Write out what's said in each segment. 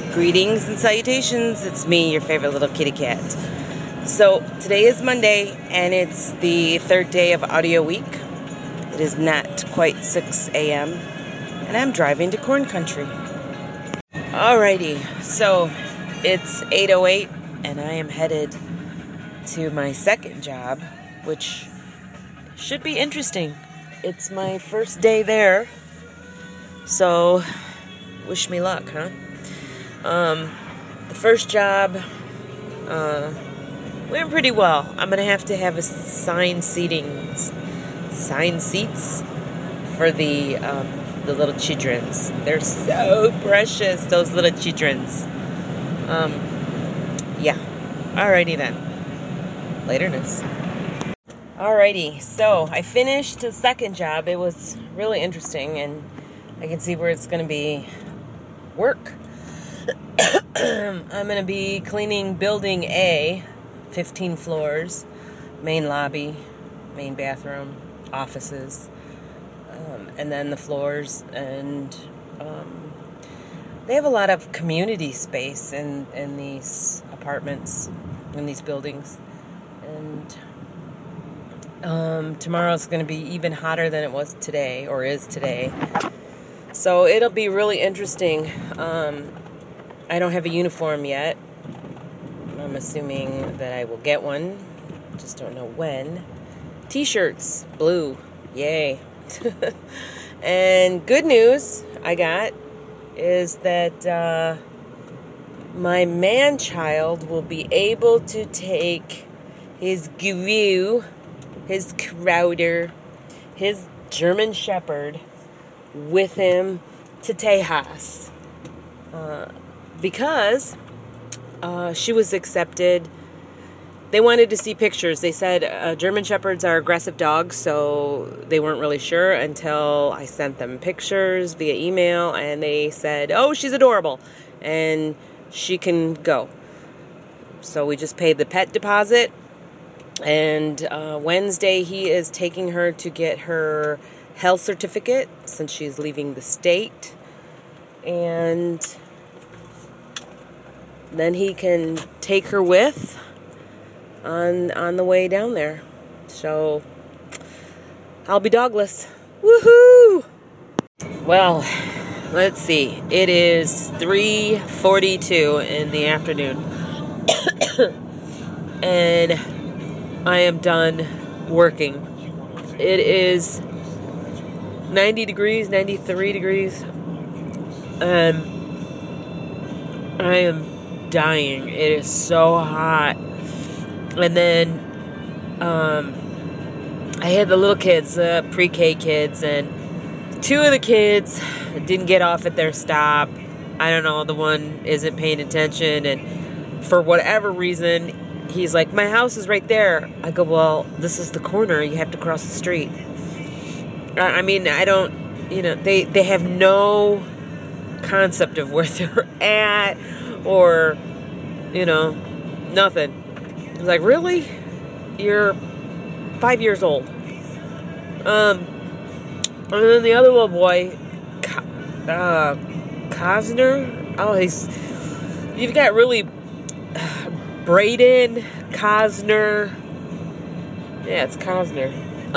Greetings and salutations, it's me, your favorite little kitty cat. So, today is Monday, and it's the third day of Audio Week. It is not quite 6 a.m., and I'm driving to corn country. Alrighty, so it's 8:08, and I am headed to my second job, which should be interesting. It's my first day there, so wish me luck, huh? The first job went pretty well. I'm gonna have to have assigned seats for the little childrens. They're so precious, those little childrens. Yeah. Alrighty then. Laterness. Alrighty, so I finished the second job. It was really interesting, and I can see where it's gonna be work. I'm going to be cleaning Building A, 15 floors, main lobby, main bathroom, offices, and then the floors. And they have a lot of community space in these apartments, in these buildings. And tomorrow's going to be even hotter than it was today, or is today. So it'll be really interesting. I don't have a uniform yet. I'm assuming that I will get one. Just don't know when. T-shirts, blue, yay. And good news I got is that my man-child will be able to take his Guru, his Crowder, his German Shepherd with him to Tejas. Because she was accepted. They wanted to see pictures. They said German Shepherds are aggressive dogs, so they weren't really sure until I sent them pictures via email, and they said, oh, she's adorable, and she can go. So we just paid the pet deposit, and Wednesday he is taking her to get her health certificate since she's leaving the state, and then he can take her with on the way down there. So I'll be dogless. Woohoo! Well, let's see. It is 3:42 in the afternoon. And I am done working. It is 90 degrees, 93 degrees. And I am dying. It is so hot. And then I had the little kids, pre-K kids, and two of the kids didn't get off at their stop. I don't know, the one isn't paying attention, and for whatever reason he's like, my house is right there. I go, well, this is the corner, you have to cross the street. I mean, I don't, they have no concept of where they're at, or nothing. It's like, really? You're 5 years old. And then the other little boy, Cosner. Oh, you've got really Braden Cosner. Yeah, it's Cosner.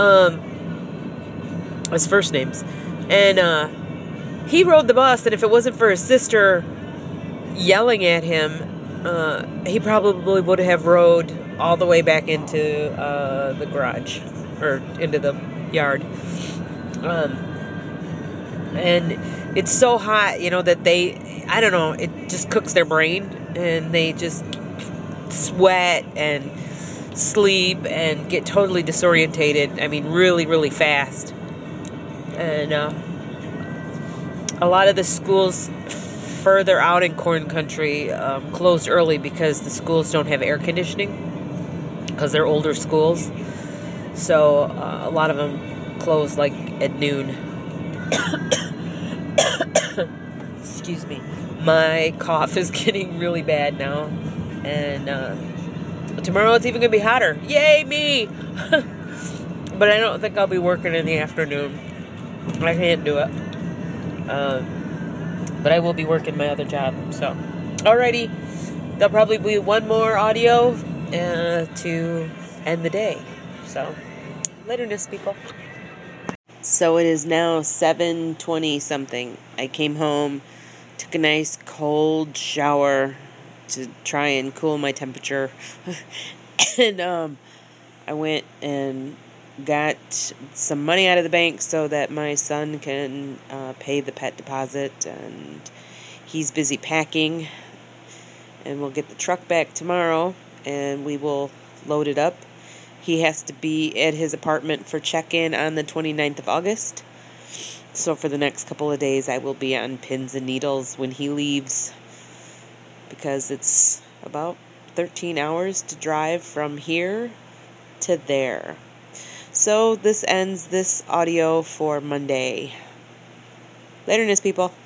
His first names. And he rode the bus, and if it wasn't for his sister yelling at him, he probably would have rode all the way back into the garage, or into the yard. And it's so hot, that I don't know, it just cooks their brain, and they just sweat and sleep and get totally disorientated. I mean, really, really fast. And a lot of the schools further out in corn country closed early because the schools don't have air conditioning, because they're older schools. So a lot of them close like at noon. Excuse me. My cough is getting really bad now. And tomorrow it's even going to be hotter. Yay, me! But I don't think I'll be working in the afternoon. I can't do it. But I will be working my other job, so Alrighty, there'll probably be one more audio to end the day. So, laterness, people. So it is now 7:20 something. I came home, took a nice cold shower to try and cool my temperature. And I went and got some money out of the bank so that my son can pay the pet deposit, and he's busy packing, and we'll get the truck back tomorrow and we will load it up. He has to be at his apartment for check-in on the 29th of August. So for the next couple of days I will be on pins and needles when he leaves, because it's about 13 hours to drive from here to there. So this ends this audio for Monday. Laterness, people.